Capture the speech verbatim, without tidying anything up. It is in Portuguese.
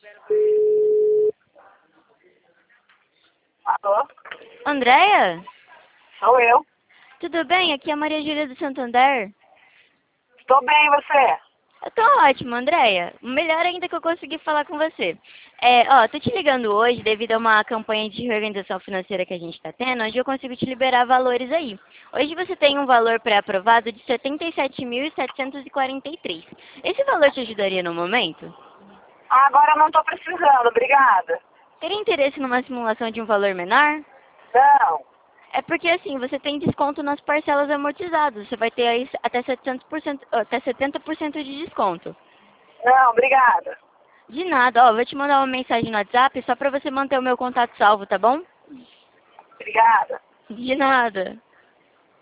Alô? Andréia? Sou eu. Tudo bem? Aqui é a Maria Júlia do Santander. Estou bem, e você? Eu tô ótimo, Andréia. Melhor ainda que eu consegui falar com você. É, ó, tô te ligando hoje devido a uma campanha de reorganização financeira que a gente tá tendo, onde eu consigo te liberar valores aí. Hoje você tem um valor pré-aprovado de setenta e sete mil setecentos e quarenta e três. Esse valor te ajudaria no momento? Ah, agora eu não estou precisando, obrigada. Teria interesse numa simulação de um valor menor? Não, É porque assim, você tem desconto nas parcelas amortizadas. Você vai ter aí até setecentos por cento, até setenta por cento de desconto. não, obrigada. De nada, ó, vou te mandar uma mensagem no WhatsApp só pra você manter o meu contato salvo, tá bom? Obrigada. De nada.